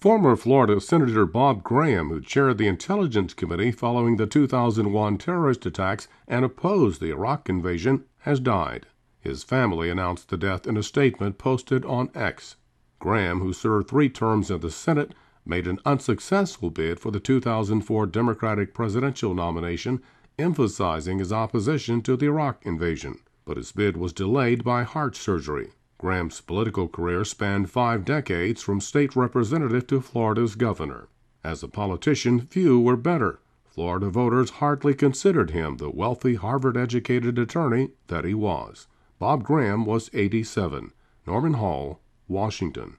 Former Florida Senator Bob Graham, who chaired the Intelligence Committee following the 2001 terrorist attacks and opposed the Iraq invasion, has died. His family announced the death in a statement posted on X. Graham, who served 3 terms in the Senate, made an unsuccessful bid for the 2004 Democratic presidential nomination, emphasizing his opposition to the Iraq invasion. But his bid was delayed by heart surgery. Graham's political career spanned 5 decades, from state representative to Florida's governor. As a politician, few were better. Florida voters hardly considered him the wealthy, Harvard-educated attorney that he was. Bob Graham was 87. Norman Hall, Washington.